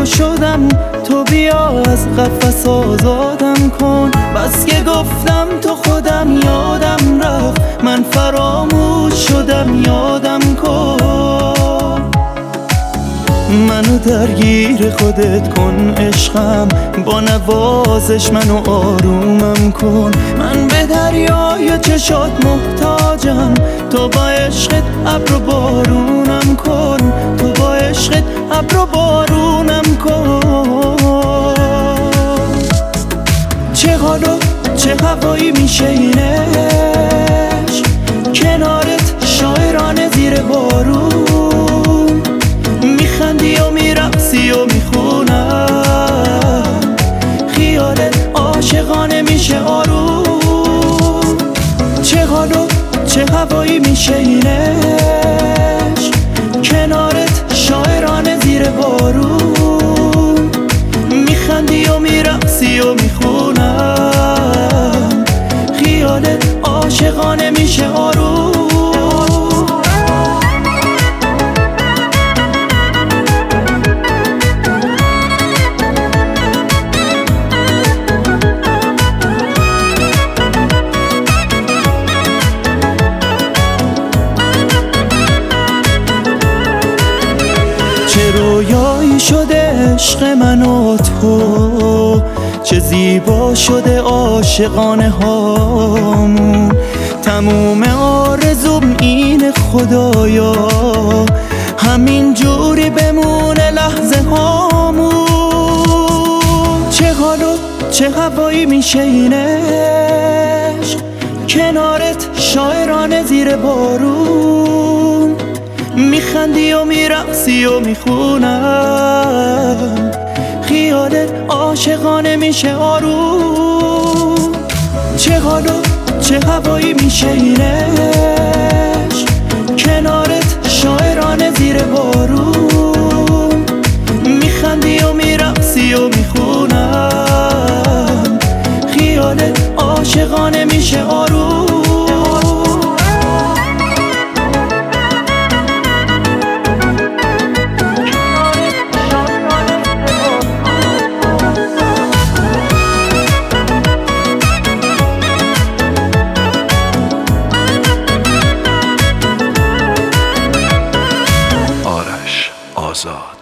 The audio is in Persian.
شدم، تو بیا از قفس آزادم کن. بس که گفتم تو خودم یادم رفت، من فراموش شدم یادم کن. منو درگیر خودت کن عشقم، با نوازش منو آرومم کن. من به دریای چشات محتاجم، تو با عشقت ابر و بارونم کن. تو با عشقت ابر و بارونم کن. چه حال و چه هوایی میشه این عشق، کنارت شاعرانه زیر بارون. میخندی و میرقصی و میخونم، خیالت عاشقانه میشه آروم. چه حال و چه هوایی میشه این عشق، کنارت شاعرانه زیر بارون. میخندی و میرقصی و میخونم، خیالت عاشقانه میشه آروم. چه رویایی شده عشق من و تو، چه زیبا شده عاشقانه هامون. تموم آرزوم اینه خدایا، همین جوری بمونه لحظه هامون. چه حال و چه هوایی میشه این عشق، کنارت شاعرانه زیر بارون. میخندی و میرقصی و میخونم، خیالت عاشقانه میشه آروم. چه حال و چه هوایی میشه این عشق، کنارت شاعرانه زیر بارون. میخندی و میرقصی و میخونم، خیالت عاشقانه میشه آروم. آزاد.